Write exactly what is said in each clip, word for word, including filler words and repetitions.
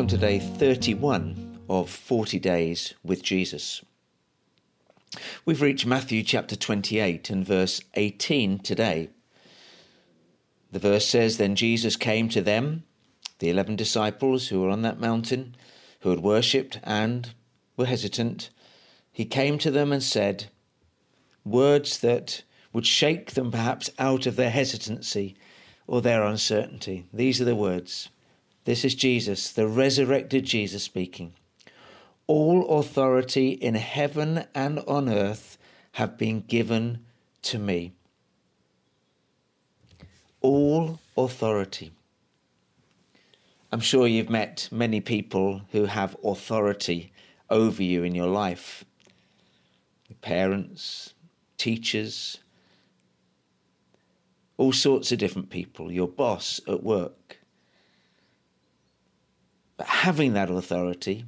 Welcome to day thirty-one of forty days with Jesus. We've reached Matthew chapter twenty-eight and verse eighteen today. The verse says, "Then Jesus came to them," the eleven disciples who were on that mountain, who had worshipped and were hesitant. He came to them and said words that would shake them perhaps out of their hesitancy or their uncertainty. These are the words. This is Jesus, the resurrected Jesus speaking. "All authority in heaven and on earth have been given to me." All authority. I'm sure you've met many people who have authority over you in your life. Parents, teachers, all sorts of different people, your boss at work. But having that authority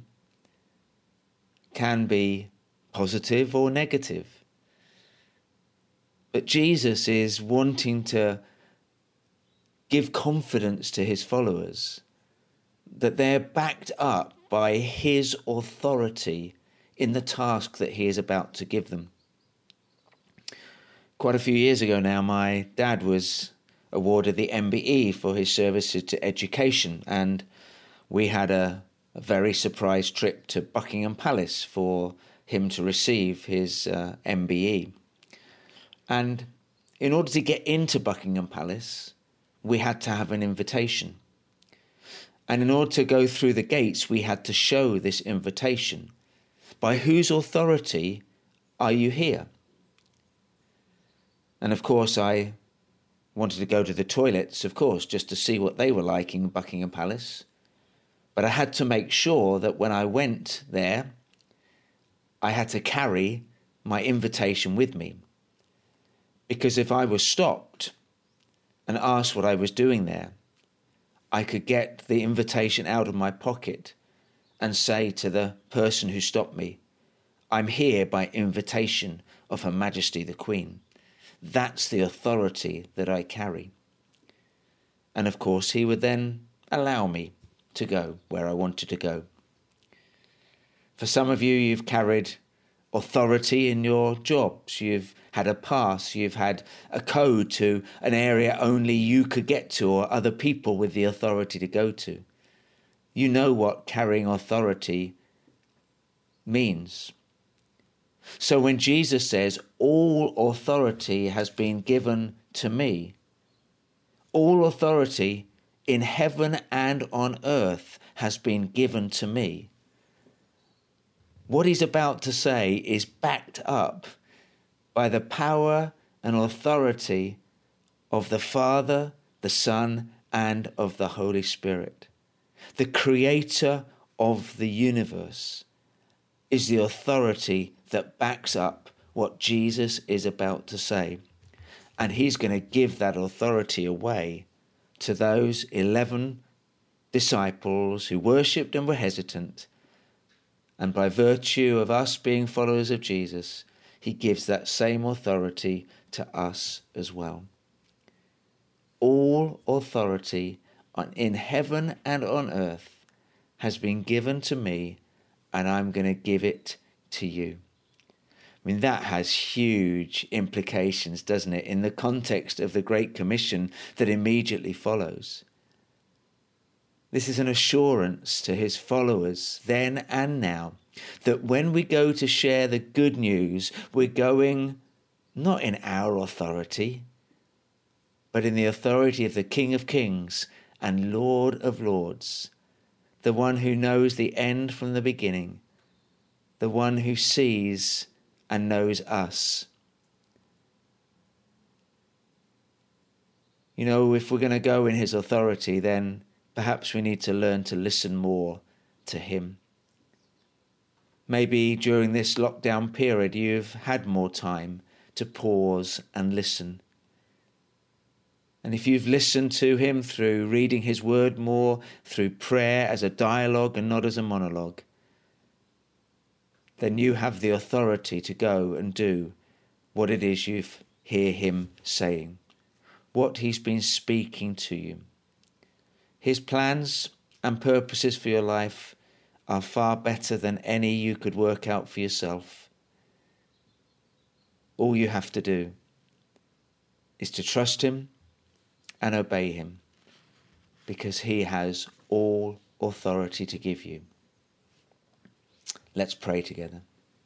can be positive or negative. But Jesus is wanting to give confidence to his followers that they're backed up by his authority in the task that he is about to give them. Quite a few years ago now, my dad was awarded the M B E for his services to education, and we had a, a very surprise trip to Buckingham Palace for him to receive his uh, M B E. And in order to get into Buckingham Palace, we had to have an invitation. And in order to go through the gates, we had to show this invitation. By whose authority are you here? And of course, I wanted to go to the toilets, of course, just to see what they were like in Buckingham Palace. But I had to make sure that when I went there, I had to carry my invitation with me. Because if I was stopped and asked what I was doing there, I could get the invitation out of my pocket and say to the person who stopped me, "I'm here by invitation of Her Majesty the Queen." That's the authority that I carry. And of course, he would then allow me to go where I wanted to go. For some of you, you've carried authority in your jobs. You've had a pass. You've had a code to an area only you could get to, or other people with the authority to go to. You know what carrying authority means. So when Jesus says, "All authority has been given to me," all authority in heaven and on earth has been given to me. What he's about to say is backed up by the power and authority of the Father, the Son, and of the Holy Spirit. The creator of the universe is the authority that backs up what Jesus is about to say. And he's going to give that authority away to those eleven disciples who worshipped and were hesitant. And by virtue of us being followers of Jesus, he gives that same authority to us as well. All authority on, in heaven and on earth has been given to me, and I'm going to give it to you. I mean, that has huge implications, doesn't it, in the context of the Great Commission that immediately follows. This is an assurance to his followers then and now that when we go to share the good news, we're going not in our authority, but in the authority of the King of Kings and Lord of Lords, the one who knows the end from the beginning, the one who sees and knows us. You know, if we're going to go in his authority, then perhaps we need to learn to listen more to him. Maybe during this lockdown period, you've had more time to pause and listen. And if you've listened to him through reading his word more, through prayer as a dialogue and not as a monologue, then you have the authority to go and do what it is you hear him saying, what he's been speaking to you. His plans and purposes for your life are far better than any you could work out for yourself. All you have to do is to trust him and obey him, because he has all authority to give you. Let's pray together.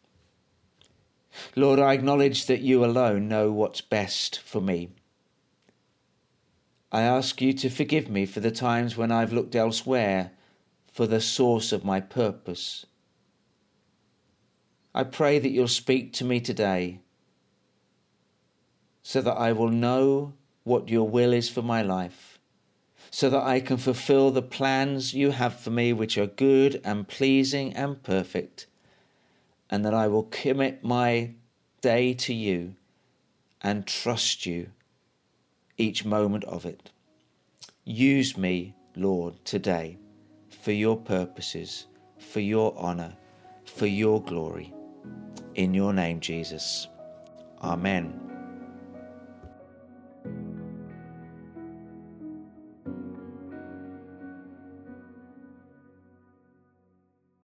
Lord, I acknowledge that you alone know what's best for me. I ask you to forgive me for the times when I've looked elsewhere for the source of my purpose. I pray that you'll speak to me today so that I will know what your will is for my life, so that I can fulfill the plans you have for me, which are good and pleasing and perfect, and that I will commit my day to you and trust you each moment of it. Use me, Lord, today for your purposes, for your honour, for your glory. In your name, Jesus. Amen.